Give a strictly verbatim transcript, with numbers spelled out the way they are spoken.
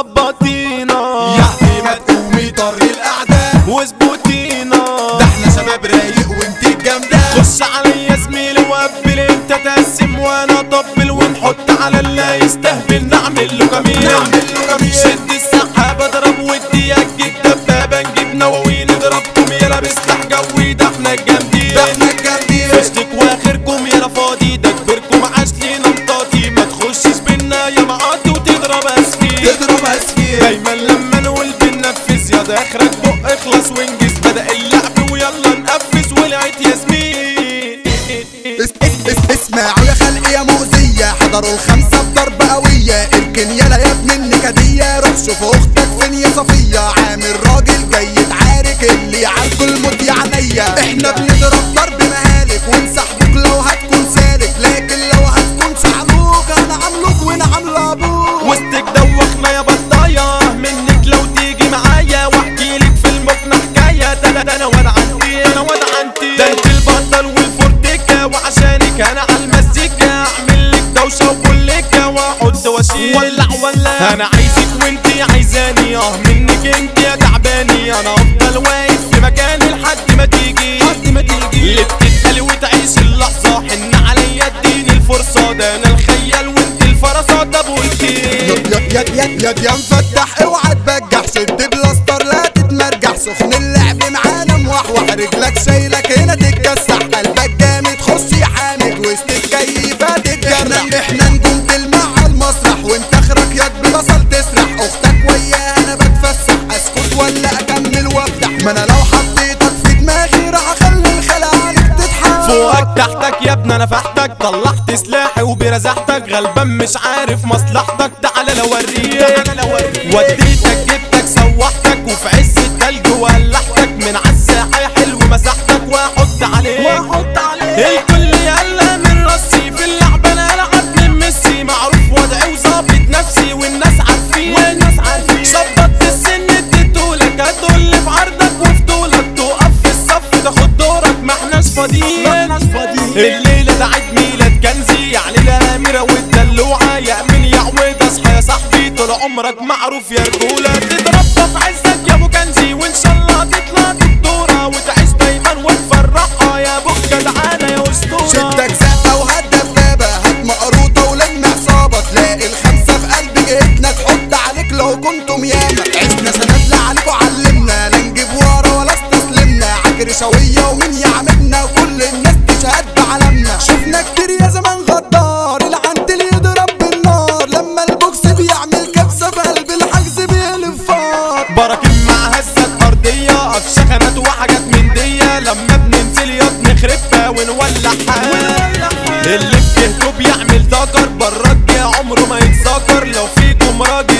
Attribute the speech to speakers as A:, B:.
A: وظبطينا
B: يعني ما تقومي طري الاعداء
A: واظبطينا،
B: ده احنا شباب رايق وانت الجامدة.
A: خش عليا زميلي وقبل انت تقسم وانا اطبل، ونحط على اللي يستهبل نعمل له كمين
B: نعمل له كمين.
A: شد السحابة اضرب ودي اجيب دبابة نجيب نواوي نضربكم يلا بسلاح جوي، ده احنا الجامدين
B: ده احنا الجامدين.
A: فشتك واخركم يلا فاضي، ده كبركم عاش لينا مطاطي، ما تخشش بينا يا معاطي وتضرب اسفين
B: تضرب اسفين.
A: دايما لما نقول بننفذ يا ده اخرك بق اخلص وانجز، بدأ اللعب ويلا نقفز ولعت يا زميل.
B: اس اس اس اسمعوا يا خلق يا مؤذية، حضروا الخمسة بضربة قوية، اركن يلا يا ابن النكدية، روح شوف اختك فين يا صفية، عامل راجل جاي يتعارك اللي عاركوا الموت يا عينيا. احنا بنضرب ضرب مهالك ونسحبك لو هتكون سالك، لكن لو هتكون سعلوك هنعملوك ونعمل ابوك.
A: وسطك دوخنا يا بطاية منك لو تيجي معايا، واحكيلك في المكنة حكاية، ده ده ده انا واد عندي انا واد عندي، ده انت البطل والفورتيكا، وعشانك انا عالمزيكا اعمل لك دوشة وكلكة واحط واشيل ولع ولا. انا عايزك وانتي عايزاني، اه منك انت يا تعباني، انا افضل واقف في مكاني لحد ما تيجي لحد ما تيجي اللي بتتقلي وتعيش اللحظة، حن عليا اديني الفرصة، ده انا الخيال وانت الفرصة، ده بولتي
B: يا يا يا يا مفتح اوعى تبجح، شد بلاستر لا تتمرجح، سخن اللعب معانا موحوح، رجلك شايلك هنا تتكسح، قلبك جامد خش يا حامد وسط الكيفة تتجرح. احنا نجوم تلمع على المسرح وانت اخرك ياك بتصل تسرح، اختك وياها انا بتفسح، اسكت ولا اكمل وافتح، ما انا لو حطيتك في دماغي راح اخلي الخلق عليك تضحك.
A: فوقك تحتك يا ابني انا فحتك، طلعت سلاحي وبرزحتك، غلبان مش عارف مصلحتك، تعالى لو اوريك وديتك جبتك سوحتك، وفي عز التلج ولحتك، من عالساحة يا حلو مسحتك واحط عليك واحط عليك الكل يلا من راسي، في اللعبة انا العب من ميسي، معروف وضعي وظابط نفسي والناس عارفين والناس عارفين، ظبطت السن اديتهولك هتقول في عرضك وفي طولك، تقف في الصف تاخد دورك، ما احناش فاضيين الليلة ده عيد ميلاد كنزي، يعني الاميرة والدلوعة، يا امين يا عويد اصحى يا صاحبي، طول عمرك معروف يا رجولة، تتربى في عزك يا ابو كنزي، وان شاء الله تطلع دكتورة وتعيش دايما وتفرحها يا ابو جدعانة يا اسطورة.
B: شدك زقة وهات دبابة، هات مقروطة ولم عصابة، تلاقي الخمسة في قلب جيتنا تحط عليك لو كنتم ياما، عشنا سندنا عليك وعلمنا، لا نجيب ورا ولا استسلمنا، عجر شوية ومين يعملنا وكل الناس تشهد بعلمنا، شفنا كتير يا زمان غدار العنتل يضرب بالنار، لما البوكس بيعمل كبسة في قلب الحجز بيقلب فار،
A: براكين مع هزة أرضية أفشخنات وحاجات من دية، لما بننزل ياض نخربها ونولعها، اللي بتهته بيعمل ذكر، براك يا عمره ما يتذكر، لو فيكم راجل